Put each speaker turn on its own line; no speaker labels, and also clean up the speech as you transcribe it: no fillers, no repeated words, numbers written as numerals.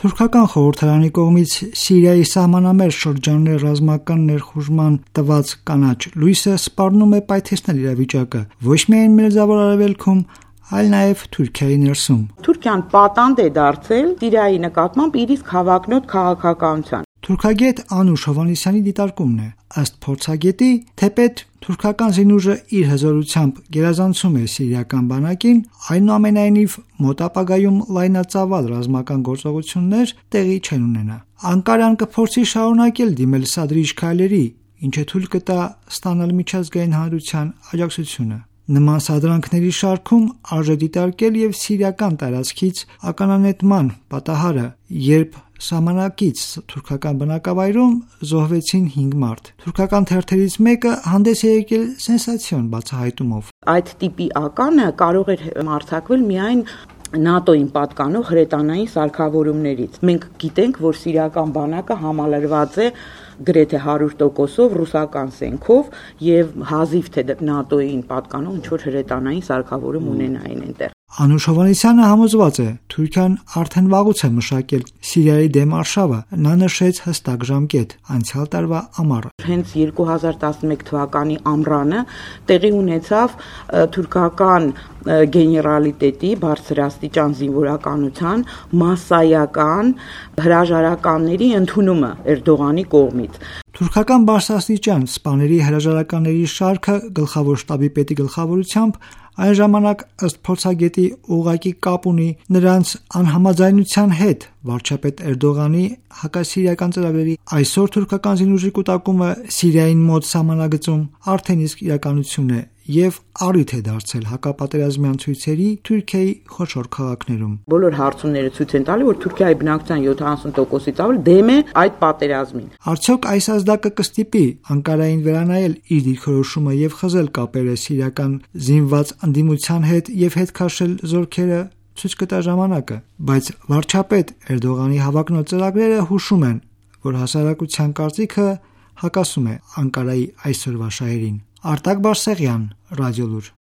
Թուրքական խորհրդարանի կողմից Սիրիայի սահմանամերձ շրջանների ռազմական ներխուժման տված կանաչ լույսը սպառնում է պայթեցնել իրավիճակը ոչ միայն Մերձավոր Արևելքում, այլ նաև Թուրքիայի ներսում։
Թուրքիան պատանդ է դարձել Սիրիայի նկատմամբ իր իսկ հավակնոտ քաղաքականության։
Թուրքագետ Անուշ Հովհաննիսյանի դիտարկումն է։ Ըստ փորձագետի, թեպետ թուրքական զինուժը իր հզորությամբ գերազանցում է սիրիական բանակին, այնուամենայնիվ մոտ ապագայում լայնածավալ ռազմական գործողություններ տեղի չեն ունենա։ Անկարան կփորձի շարունակել դիմել սադրիչ քայլերի, ինչը թույլ կտա ստանալ միջազգային հանրության աջակցությունը։ Նման սադրանքների շարքում արժե դիտարկել եւ սիրիական տարածքից ականանետման պատահարը, երբ սահմանակից թուրքական բնակավայրում զոհվեցին 5 մարդ։ Թուրքական թերթերից մեկը հանդես է եկել սենսացիոն բացահայտումով։
Այդ տիպի ականը կարող էր արձակվել միայն ՆԱՏՕ-ին պատկանող հրետանային սարքավորումներից։ Մենք գիտենք, որ սիրիական բանակը համալրված է գրեթե 100%-ով ռուսական սենքով եւ հազիվ թե ՆԱՏՕ-ին պատկանող ինչ-որ հրետանային սարքավորում ունենային այնտեղ։
Անուշ Հովհաննիսյանը համոզված է, Թուրքիան արդեն վաղուց է մշակել Սիրիայի դեմ արշավը, նա նշեց հստակ ժամկետ՝ անցյալ տարվա ամառը։
Հենց 2011 թվականի ամռանը տեղի ունեցավ թուրքական գեներալիտետի բարձրաստիճան զինվորականության մասսայական հրաժարականների ընդունումը Էրդողանի կողմից։
Թուրքական բարձրաստիճան սպաների հրաժարականների շարքը գլխավոր շտաբի պետի գլխավորությամբ այն ժամանակ ըստ փորձագետի ուղղակի կապ ունի նրանց անհամաձայնության հետ վարչապետ Էրդողանի հակասիրիական ծրագրերի։ Այսօր թուրքական զինուժի կուտակումը Սիրիային մոտ սահմանագծում արդեն իսկ իրականություն է եւ առիթ է դարձել հակապատերազմյան ցույցերի Թուրքիայի խոշոր քաղաքներում։
Բոլոր հարցումները ցույց են տալի, որ Թուրքիայի բնակչության 70%-ից ավել դեմ է այդ պատերազմին։
Արդյոք այս ազդակը կստիպի Անկարային վերանայել իր դիրքորոշումը եւ խզել կապերը սիրիական զինված ընդդիմության հետ եւ հետ քաշել զորքերը, ցույց կտա ժամանակը, բայց վարչապետ Էրդողանի հավակնոտ ծրագրերը հուշում են, որ հասարակության կարծիքը հակասում է Անկարայի այսօրվա շահերին։ Արտակ Բարսեղյան, Ռադիոլուր։